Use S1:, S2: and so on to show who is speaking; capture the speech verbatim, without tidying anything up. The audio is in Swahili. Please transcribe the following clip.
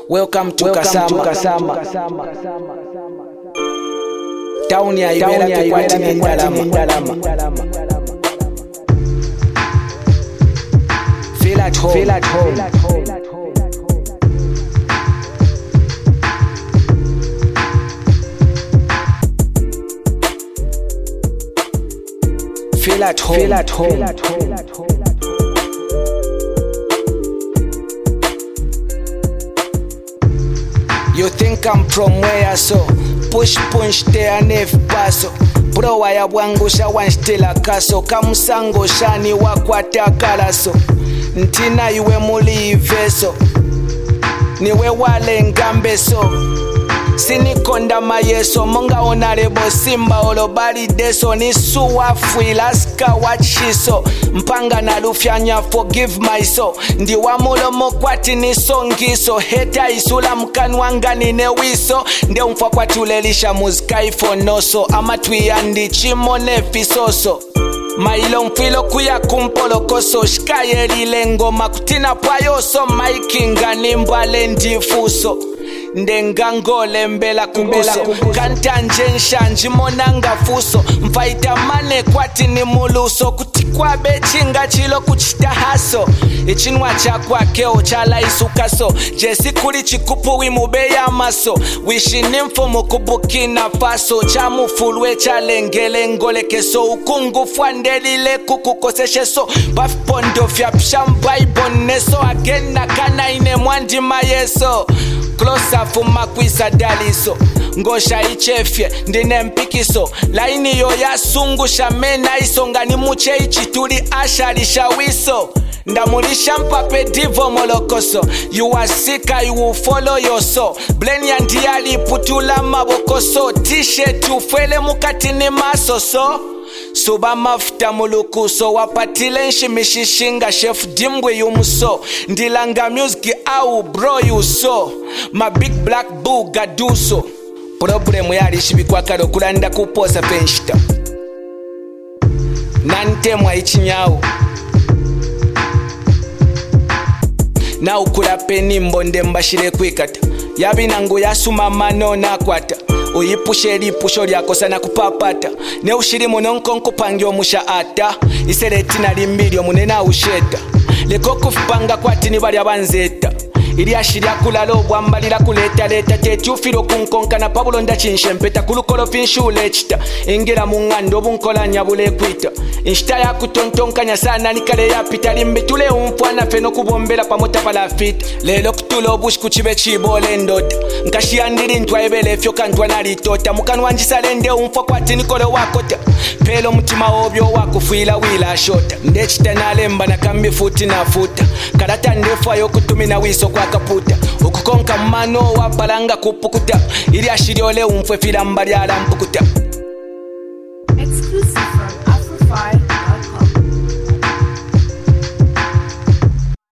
S1: Welcome to Kasama, Kasama. Town ya Ibera tukwati ni Ndalama. Feel at home. Feel at home. Feel at home. Feel at home. Feel at home. You think I'm from where so? Push punch there nef paso. Bro waya bwangusha wanstila kaso. Kamusango shani wakwata kalaso. Ntina iwe muli iveso. Niwe wale ngambe so. Sinikonda mayeso. Monga onarebo simba olobali deso. Nisuwa fuilaska wachiso. Mpanga na lufyanya forgive my soul. Ndi wa mulomo kwati nisongiso. Heta isula mkanwanga nine wiso. Nde umfa kwa tulelisha muzika ifonoso. Ama tuyandi chimone fisoso. Mailo mfilo kuya kumpolo koso. Shikaye lilengo makutina payoso. Maikinga nimbale ndifuso. Ndengangole mbela kubuso. Kantanje nshanji monanga fuso. Mfaita mane kwati ni muluso. Kutikwa bechinga chilo kuchita haso. Ichinwa chakwa keo chala isukaso. Jesi kuli chikupu wimube ya maso. Wishi nimfo mukubukina faso. Chamu fulwe chalengele ngole keso. Ukungu fwandelile kukukoseshe so. Bafipondo fya pshamba iboneso. Agenda kana ine mwandi mayeso. Close up makwisa daliso. Ngosha ichefye ndine mpikiso. Laini yo ya sungu shamena isonga ni muche ichituri ashalisha wiso. Ndamulisha mpape divo molokoso. You are sick, you will follow your soul. Bleni yandiali putula mabokoso. T-shirt ufele mukati ni masoso. Suba mafuta mulukuso. Wapatile nshimishishing chef dimbwe yumuso. Ndilanga music au bro you so. Ma big black boo gaduso. Problemu yali shibikwa karo kulanda kuposa penshita. Nantemwa ichinyawo. Na ukula peni mbonde mbashile kwikata. Yabinangu yasuma mano nakwata. Uyipushe lipusho lyakosa na kupapata. Ne ushiri mononko nkupangyo musha ata. Iseleti na limbili omunena usheta. Leko kufipanga kwati ni bali abanzeta. Ili ashiria kulalo bwambalira kuleta leta tetufiro kunkonka na pabulo ndachinshe mpeta kulukolo finshule chita. Ingira mungando bunkola nyabule kwita. Inshita ya kutontonkanya sana nikale ya pita. Limbitule umfwana feno kubombela pamota pala fit. Lelo kutulo bush kuchibe chibole ndota. Nkashia ndiri ntwa ebele fyo kantwa nalitota. Mukanu wanjisa lende umfwa kwa tinikole wakota. Pelo mtima obyo wakufuila wila shota. Ndechita nalemba na kambi futi na futa. Karata ndefu ayo kutumina wiso kwa kaputa. Ukukonka mano wabalanga kupukuta. Ili ashiriole umfwe filamba lyala mpukuta.